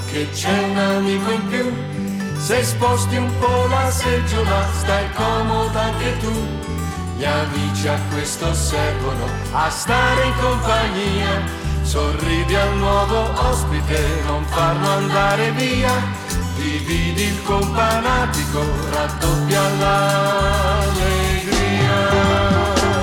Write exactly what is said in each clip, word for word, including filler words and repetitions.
che c'è un amico in più. Se sposti un po' la seggiola, stai comoda anche tu. Gli amici a questo servono, a stare in compagnia. Sorridi al nuovo ospite, non farlo andare via. Dividi il companatico, raddoppia l'allegria.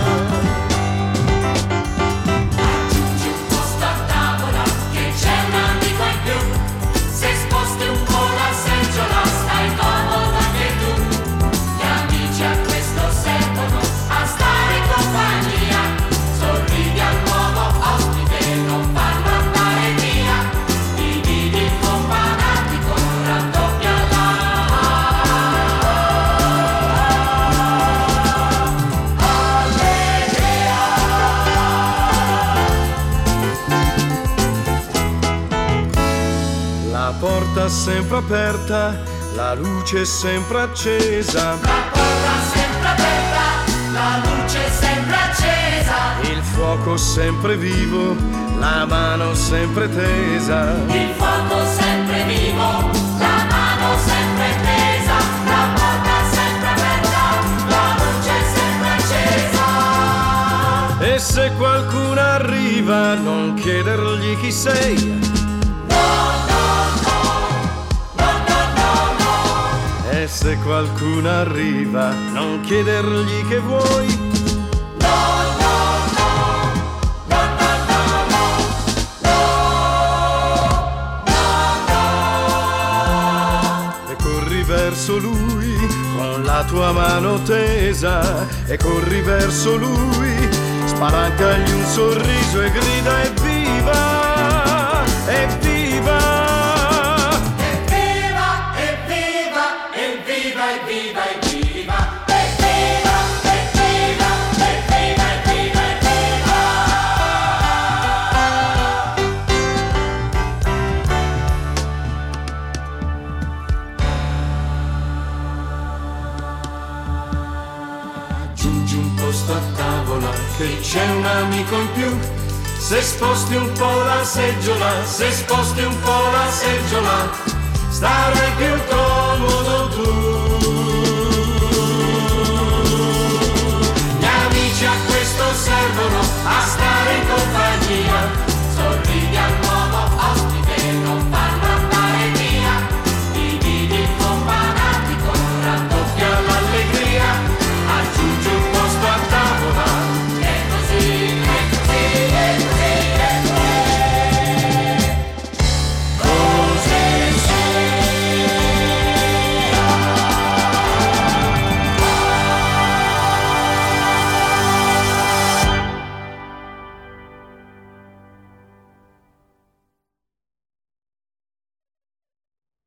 Sempre aperta, la luce sempre accesa. La porta sempre aperta, la luce sempre accesa. Il fuoco sempre vivo, la mano sempre tesa. Il fuoco sempre vivo, la mano sempre tesa. La porta sempre aperta, la luce sempre accesa. E se qualcuno arriva, non chiedergli chi sei. E se qualcuno arriva, non chiedergli che vuoi. No, no, no, no, no, no, no, no, no. E corri verso lui con la tua mano tesa. E corri verso lui, spalancagli un sorriso e grida evviva, evviva. Che c'è un amico in più. Se sposti un po' la seggiola, se sposti un po' la seggiola, starai più comodo tu. Gli amici a questo servono, a stare in compagnia.